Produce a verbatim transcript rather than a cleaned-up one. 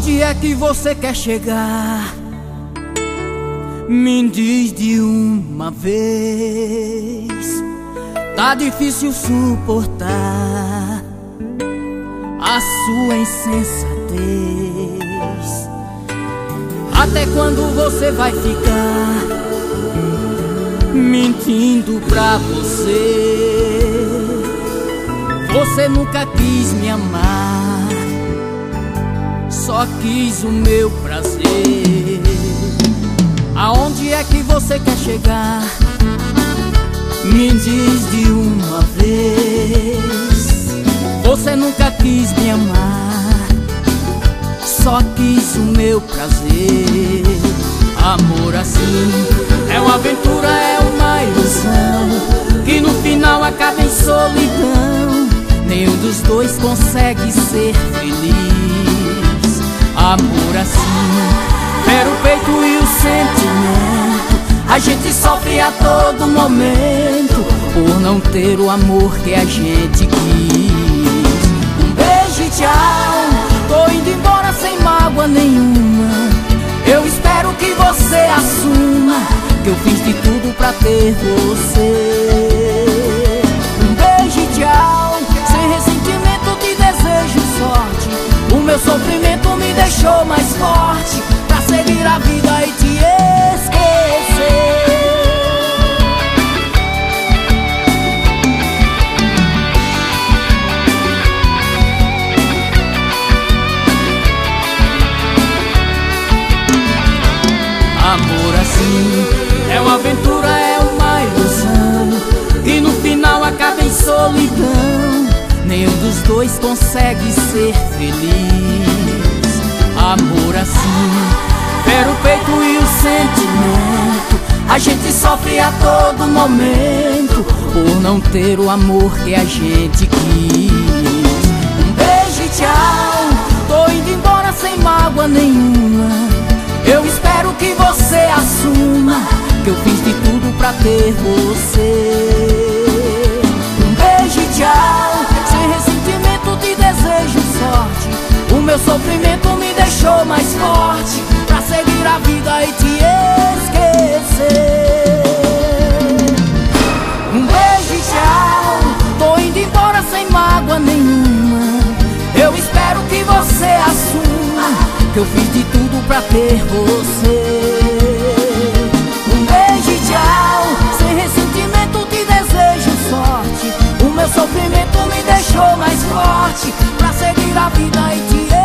Aonde é que você quer chegar? Me diz de uma vez. Tá difícil suportar a sua insensatez. Até quando você vai ficar mentindo pra você? Você nunca quis me amar, só quis o meu prazer. Aonde é que você quer chegar? Me diz de uma vez. Você nunca quis me amar, só quis o meu prazer. Amor assim é uma aventura, é uma ilusão, que no final acaba em solidão. Nenhum dos dois consegue ser feliz. Amor assim fere o peito e o sentimento. A gente sofre a todo momento por não ter o amor que a gente quis. Um beijo e tchau, tô indo embora sem mágoa nenhuma. Eu espero que você assuma que eu fiz de tudo pra ter você. Um beijo e tchau, sem ressentimento te desejo sorte. O meu sofrimento me deixou mais forte pra seguir a vida e te esquecer. Amor assim é uma aventura, é uma ilusão, que no final acaba em solidão. Nenhum dos dois consegue ser feliz. Amor assim fere o peito e o sentimento. A gente sofre a todo momento por não ter o amor que a gente quis. Um beijo e tchau, tô indo embora sem mágoa nenhuma. Eu espero que você assuma que eu fiz de tudo pra ter você. Um beijo e tchau, sem ressentimento te desejo sorte. O meu sofrimento me deixou mais forte pra seguir a vida e te esquecer. Um beijo e tchau, tô indo embora sem mágoa nenhuma. Eu espero que você assuma que eu fiz de tudo pra ter você. Um beijo e tchau, sem ressentimento te desejo sorte. O meu sofrimento me deixou mais forte pra seguir a vida e te